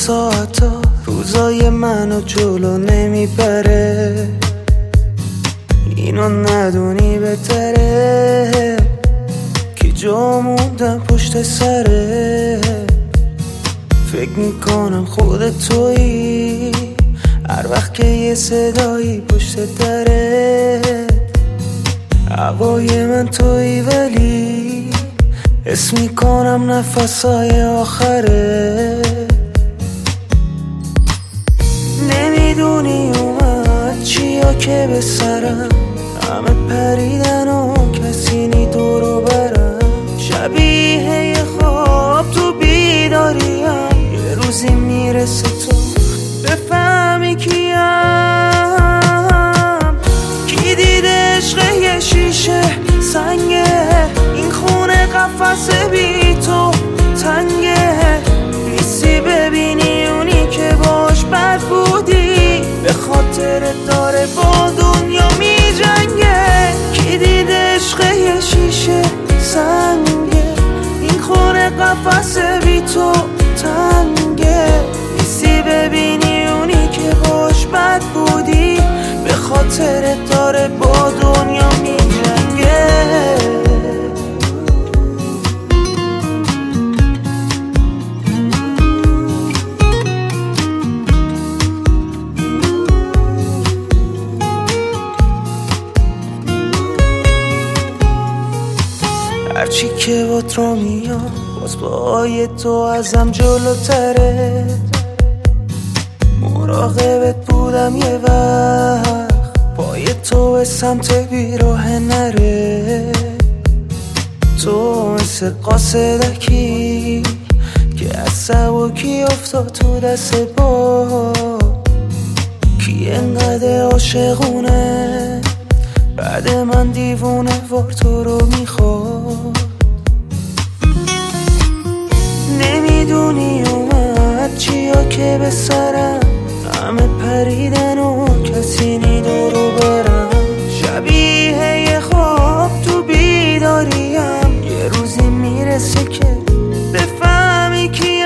ساعتا روزای منو جلو نمیبره، اینو ندونی بهتره که جا موندم پشت سره. فکر میکنم خودت تویی هر وقت که یه صدایی پشت دره. هوای من تویی ولی حس میکنم نفسای آخره. نمیدونی اومد چیا که به سرم، همه پریدن و کسی نی دورو برم. شبیه یه خواب تو بیداریم، یه روزی میرسه تو بفهمی کیم. کی دیده عشق یه شیشه سنگه، این خونه قفس بی تو تنگه. نیستی ببینی اونی که باش بد بودی، به خاطر داره با دنیا می جنگه. کی دیده عشق یه شیشه سنگه، این خونه قفس بی تو تنگه. نیستی ببینی اونی که باش بد بودی، به خاطر داره با دنیا می جنگه. هرچی که بات رو میام باز باهای تو ازم جلوتره. مراقبت بودم یه وقت پای تو به سمت بیراه نره. تو مثل قاصدکی که از سبکی افتاد تو دست با. کی انقدر عاشقونه بعد من دیوونه وار تو رو میخواد. نمیدونی اومد چیا که به سرم، همه پریدن و کسی نی دورو برم. شبیه یه خواب تو بیداریم، یه روزی میرسه که بفهمی کیم.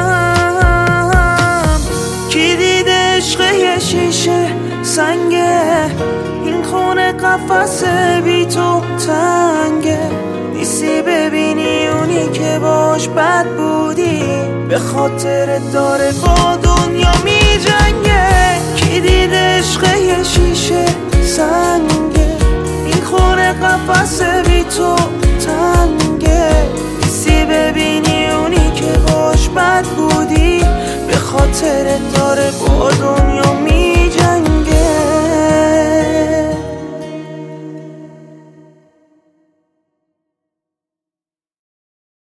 کی دیده عشق یه شیشه سنگه، این خونه قفس بی تو تنگه. نیستی ببینی اونی که باش بد بودی، به خاطر داره با دنیا می جنگه. کی دیده عشق یه شیشه سنگه، این خونه قفس بی تو